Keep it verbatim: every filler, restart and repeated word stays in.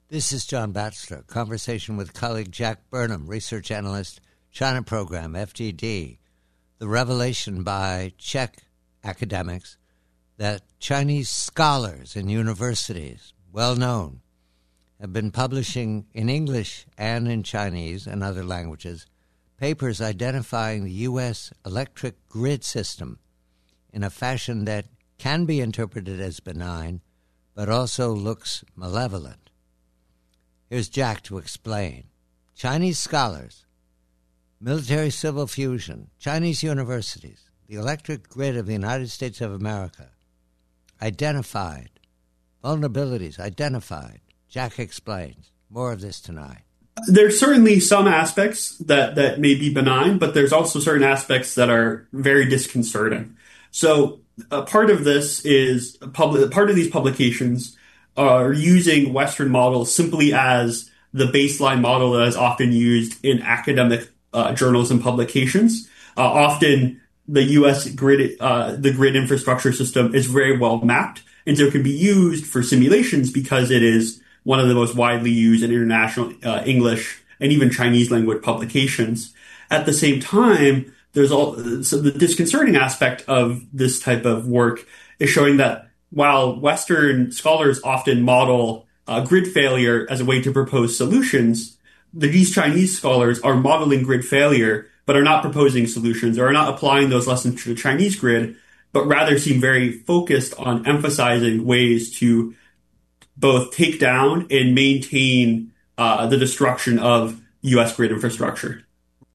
This is John Batchelor, conversation with colleague Jack Burnham, research analyst, China Program, F G D. The revelation by Czech academics that Chinese scholars in universities, well known, have been publishing in English and in Chinese and other languages papers identifying the U S electric grid system in a fashion that can be interpreted as benign, but also looks malevolent. Here's Jack to explain. Chinese scholars, military-civil fusion, Chinese universities, the electric grid of the United States of America, identified, vulnerabilities identified. Jack explains. More of this tonight. There's certainly some aspects that, that may be benign, but there's also certain aspects that are very disconcerting. So a part of this is, public, part of these publications are using Western models simply as the baseline model that is often used in academic uh, journals and publications. Uh, often the U S grid, uh, the grid infrastructure system is very well mapped, and so it can be used for simulations because it is one of the most widely used in international uh, English and even Chinese language publications. At the same time, there's all so the disconcerting aspect of this type of work is showing that while Western scholars often model uh, grid failure as a way to propose solutions, these Chinese scholars are modeling grid failure, but are not proposing solutions or are not applying those lessons to the Chinese grid, but rather seem very focused on emphasizing ways to both take down and maintain uh, the destruction of U S grid infrastructure.